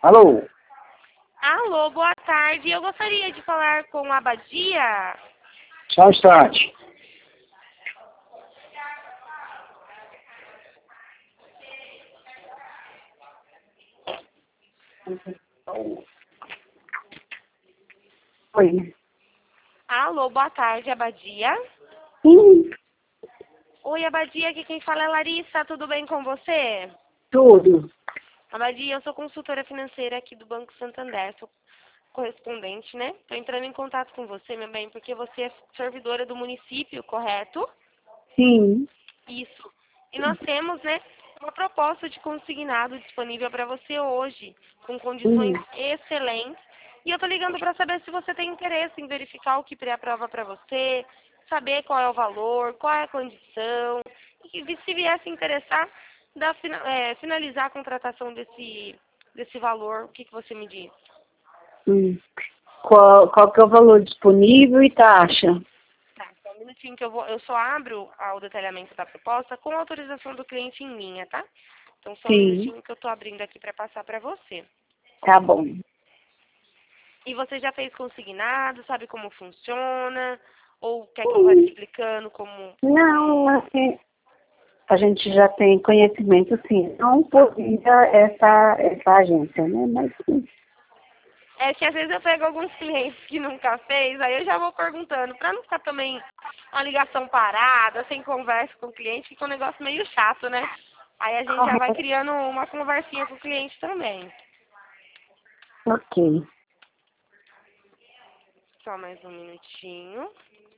Alô? Alô, boa tarde. Eu gostaria de falar com a Abadia. Só um instante. Oi. Alô, boa tarde, Abadia. Sim, Oi, Abadia, aqui quem fala é Larissa. Tudo bem com você? tudo. Abadia, eu sou consultora financeira aqui do Banco Santander. Sou correspondente, né? Estou entrando em contato com você, meu bem, porque você é servidora do município, correto? Sim. Isso. E nós temos, né, uma proposta de consignado disponível para você hoje, com condições excelentes. E eu tô ligando para saber se você tem interesse em verificar o que pré-aprova para você, saber qual é o valor, qual é a condição, e se viesse interessar, finalizar a contratação desse valor, o que você me diz? Hum. Qual que é o valor disponível e taxa? Tá, só um minutinho que eu só abro o detalhamento da proposta com autorização do cliente em linha, tá? Então só um Sim, minutinho que eu tô abrindo aqui para passar para você. tá bom. E você já fez consignado, sabe como funciona? Ou quer que eu vá te explicando como... Não, assim, a gente já tem conhecimento, sim. Não por via essa agência, né? Mas sim. É que às vezes eu pego alguns clientes que nunca fez, aí eu já vou perguntando, para não ficar também uma ligação parada, sem conversa com o cliente, fica um negócio meio chato, né? Aí a gente já vai Correto. criando uma conversinha com o cliente também. Ok. Só mais um minutinho.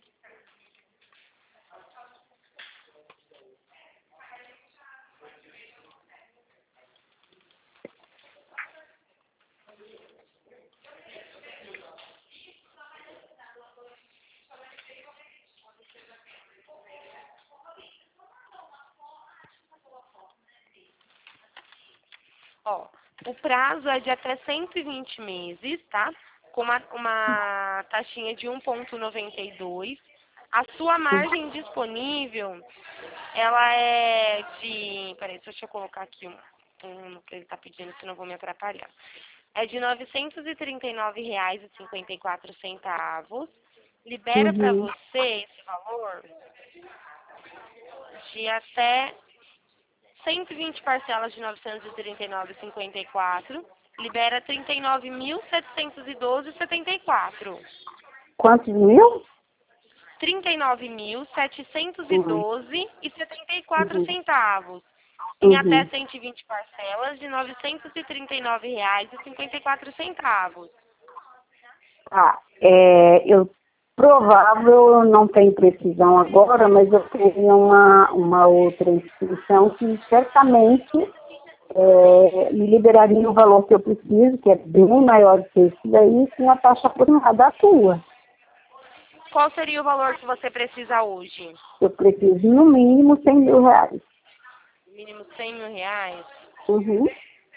Ó, o prazo é de até 120 meses, tá? Com uma taxinha de 1,92. A sua margem disponível, ela é de... Peraí, deixa eu colocar aqui um que ele tá pedindo, senão eu vou me atrapalhar. É de R$ 939,54. Libera para Uhum. você esse valor de até 120 parcelas de 939,54, libera 39.712,74. Quantos mil? 39.712,74 Uhum. centavos. Em até Uhum. 120 parcelas de R$ 939,54. Tá. Eu provável, não tenho precisão agora, mas eu tenho uma outra instituição que certamente me liberaria o valor que eu preciso, que é bem maior que esse daí, com a taxa aproximada da tua. Qual seria o valor que você precisa hoje? Eu preciso, no mínimo, R$ 100.000. Mínimo R$ 100.000? Uhum.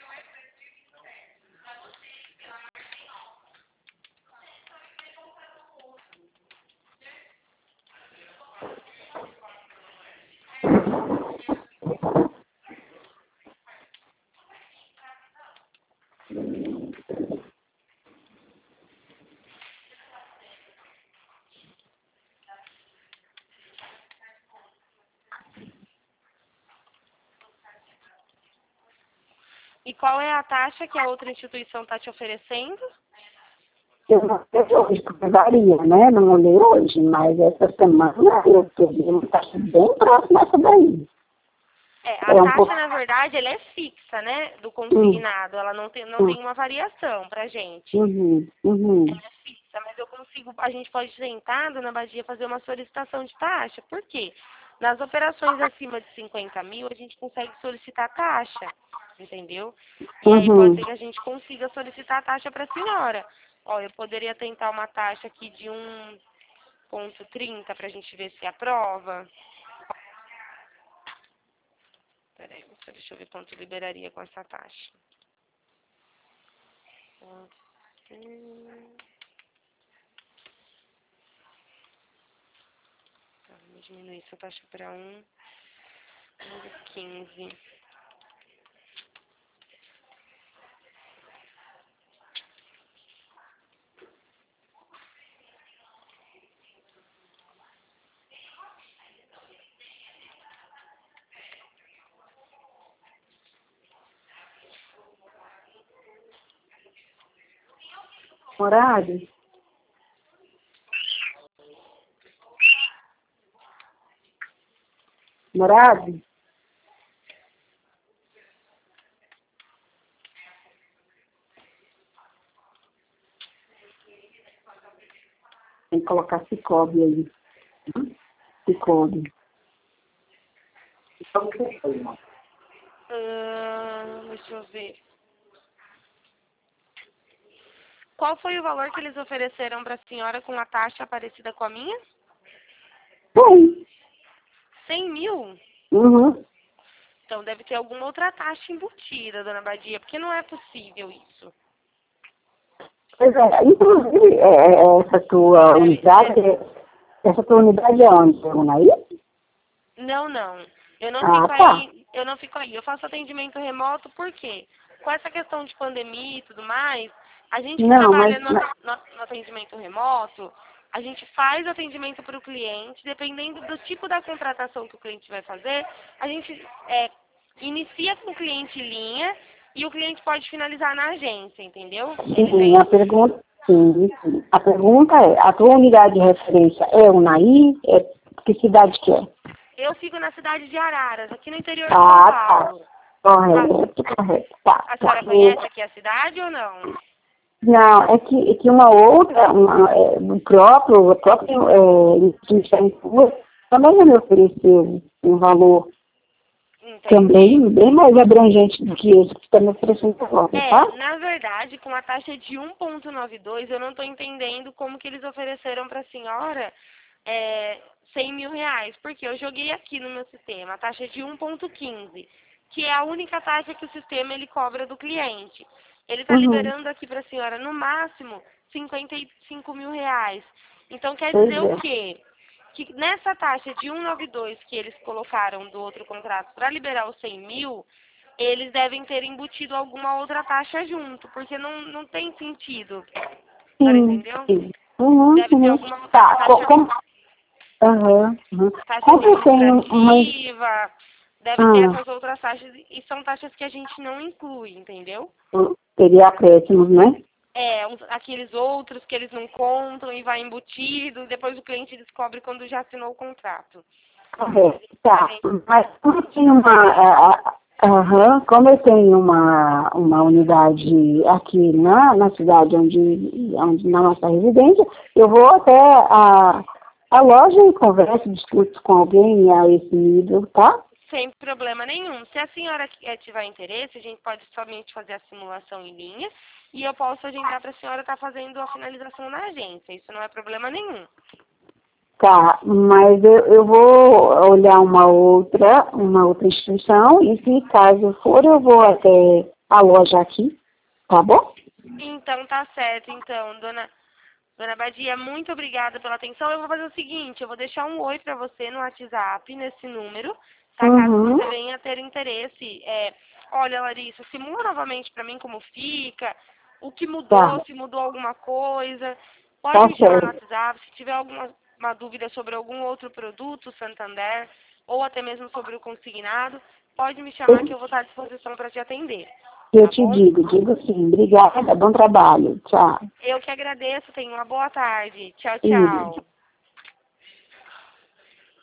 E qual é a taxa que a outra instituição está te oferecendo? Eu não sei hoje, porque varia, né? Não olhei hoje, mas essa semana eu peguei uma taxa bem próxima dessa daí. A É um pouco. taxa, na verdade, ela é fixa, né? Do Hum, consignado. Ela não tem uma variação pra gente. uhum, uhum, Ela é fixa, mas eu consigo, a gente pode tentar, dona Badia, fazer uma solicitação de taxa. Por quê? Nas operações acima de 50 mil, a gente consegue solicitar taxa, entendeu? E aí pode uhum. ser que a gente consiga solicitar a taxa para a senhora. Ó, eu poderia tentar uma taxa aqui de 1,30 para a gente ver se aprova. Peraí, deixa eu ver quanto liberaria com essa taxa. Vamos diminuir essa taxa para 1,15. Morado? Morado? Tem que colocar Cicobi aí. Cicobi. Deixa eu ver. Qual foi o valor que eles ofereceram para a senhora com a taxa parecida com a minha? Tem. 100 mil? Uhum. Então deve ter alguma outra taxa embutida, dona Badia, porque não é possível isso. Pois é, inclusive, essa tua unidade, é onde? É Unaí? Não, não. Eu não Ah, fico tá. aí, eu não fico aí. Eu faço atendimento remoto porque com essa questão de pandemia e tudo mais, a gente que Não, trabalha mas... no atendimento remoto, a gente faz atendimento para o cliente, dependendo do tipo da contratação que o cliente vai fazer, a gente inicia com o cliente linha e o cliente pode finalizar na agência, entendeu? Ele Sim, vem. sim. A pergunta é, a tua unidade de referência é Unaí? Que cidade que é? Eu fico na cidade de Araras, aqui no interior de São Ah, tá. Paulo. Correto. Tá. A senhora conhece aqui a cidade ou não? Não, é que uma outra, o próprio instituição também já me ofereceu um valor Entendi. também bem mais abrangente do que esse que está me oferecendo agora, tá? Na verdade, com a taxa de 1,92, eu não estou entendendo como que eles ofereceram para a senhora 100 mil reais, porque eu joguei aqui no meu sistema a taxa de 1,15, que é a única taxa que o sistema ele cobra do cliente. Ele está Uhum. liberando aqui para a senhora, no máximo, 55 mil reais. Então, quer Pois dizer o é. quê? Que nessa taxa de 1,92 que eles colocaram do outro contrato para liberar os 100 mil, eles devem ter embutido alguma outra taxa junto, porque não tem sentido. A senhora Sim, entendeu? sim. Uhum, Deve ter uhum. alguma Tá, taxa, uhum. taxa Como eu tenho uma... administrativa, deve ter essas outras taxas, e são taxas que a gente não inclui, entendeu? Teria acréscimos, né? Aqueles outros que eles não contam e vai embutido, depois o cliente descobre quando já assinou o contrato. Correto, A tá. gente, Mas como eu tenho uma unidade aqui na cidade onde na nossa residência, eu vou até a loja e converso, discuto com alguém a esse nível, tá? sem problema nenhum. Se a senhora tiver interesse, a gente pode somente fazer a simulação em linha e eu posso agendar para a senhora estar fazendo a finalização na agência. Isso não é problema nenhum. Tá, mas eu vou olhar uma outra instituição e se caso for eu vou até a loja aqui, tá bom? Então tá certo. Então, dona Badia, muito obrigada pela atenção. Eu vou fazer o seguinte, eu vou deixar um oi para você no WhatsApp, nesse número, tá? Caso Uhum, você venha ter interesse. Olha, Larissa, simula novamente para mim como fica, o que tá, mudou, se mudou alguma coisa. Pode tá me chamar no certo. WhatsApp, se tiver alguma uma dúvida sobre algum outro produto, Santander, ou até mesmo sobre o consignado, pode me chamar que eu vou estar à disposição para te atender, Eu tá te bom? digo sim. Obrigada, bom trabalho. Tchau. Eu que agradeço, tenha uma boa tarde. Tchau, Isso. tchau.